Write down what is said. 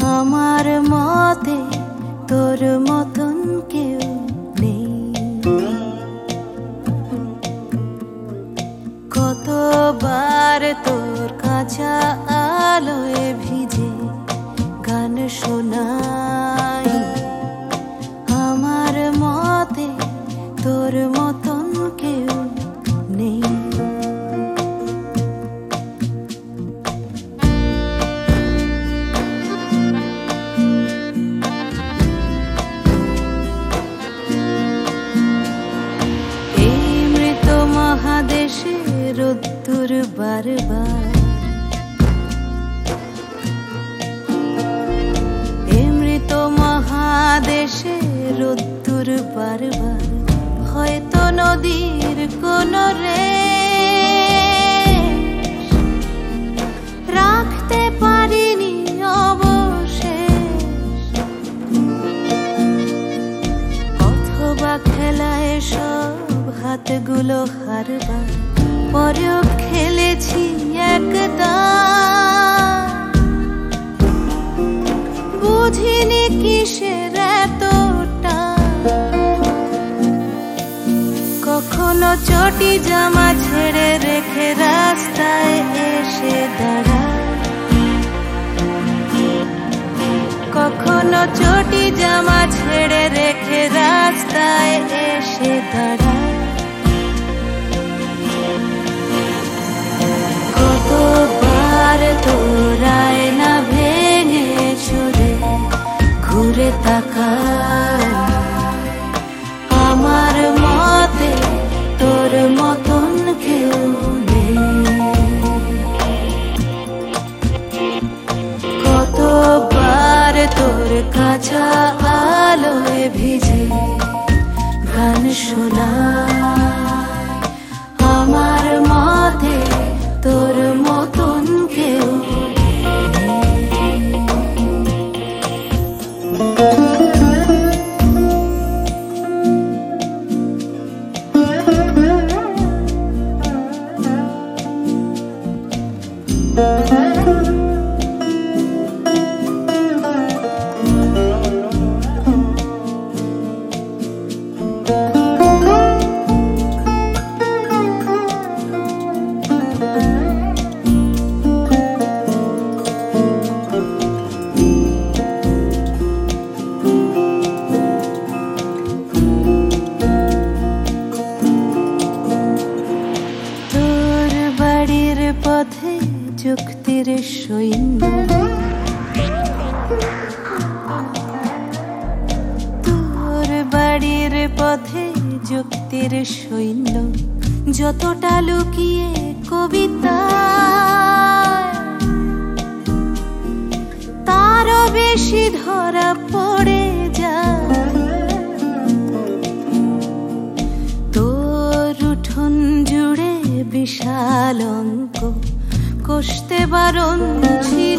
আমার মতে তোর মতন কেউ নেই। কতবার তোর কাঁচা আলোয় ভিজে গান শোনাই। আমার মতে তোর মতন কেউ নেই। মহাদেশে রোদ্দুর বারবার, মৃত মহাদেশে রোদ্দুর বারবার, হয়তো নদীর কোন রেশ রাখতে পারিনি অবশেষ, অথবা খেলায় সব হাতগুলো হারবার পরেও খেলেছি একদম। বুঝিনি কিসের এতটা, কখনো চটি জামা ছেড়ে রেখে রাস্তায় এসে দাঁড়ায়, কখনো চটি জামা ছেড়ে রেখে রাস্তায় এসে দাঁড়ায়। কতবার তোর আয়না ভেঙে চুরে ঘুরে তাকায়। আমার মতে তোর মতন কেউ নেই। কতবার তোর কাঁচা আলোয় ভিজে গান শোনায়। আমার মতে তোর মতন কেউ পথে যুক্তির সৈন্য, তোর বাড়ির পথে যুক্তির সৈন্য, যতটা লুকিয়ে কবিতা তারও বেশি ধরা পড়ে যায়। তোর উঠোন জুড়ে বিশাল অঙ্ক কষতে বারণ ছিল,